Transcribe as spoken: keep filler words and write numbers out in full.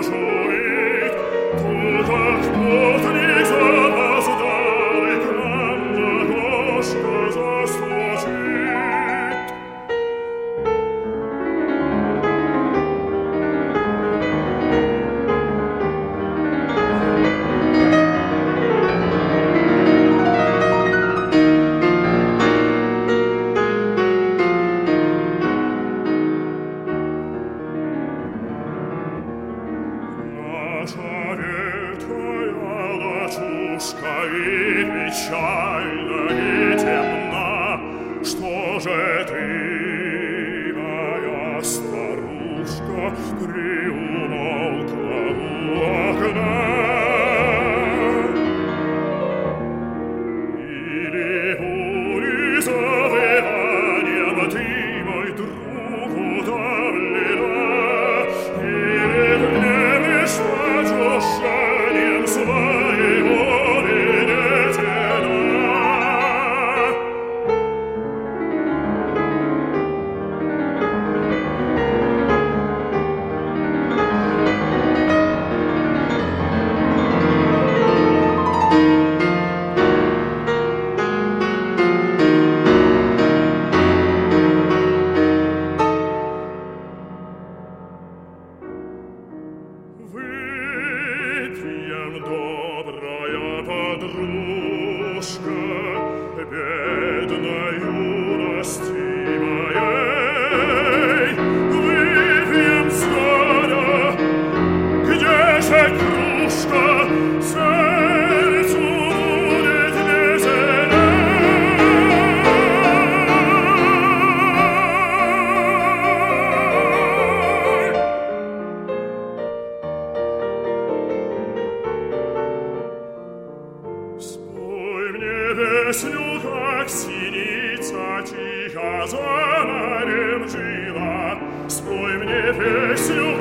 чует, то как путник запоздалый к нам на окошко застучит. Наша редкая лачушка и печальна, и темна. Что же ты, моя старушка, приумолкла у окна? Или бури завыванием ты, мой друг, утомлена, или гневишь жужжанием своего бенетена? Выпьем, добрая подружка, бедной юности моей. Выпьем с горя, где же кружка, сердцу будет веселей. Спой мне песню, как синица тихо за морем жила. Спой мне песню,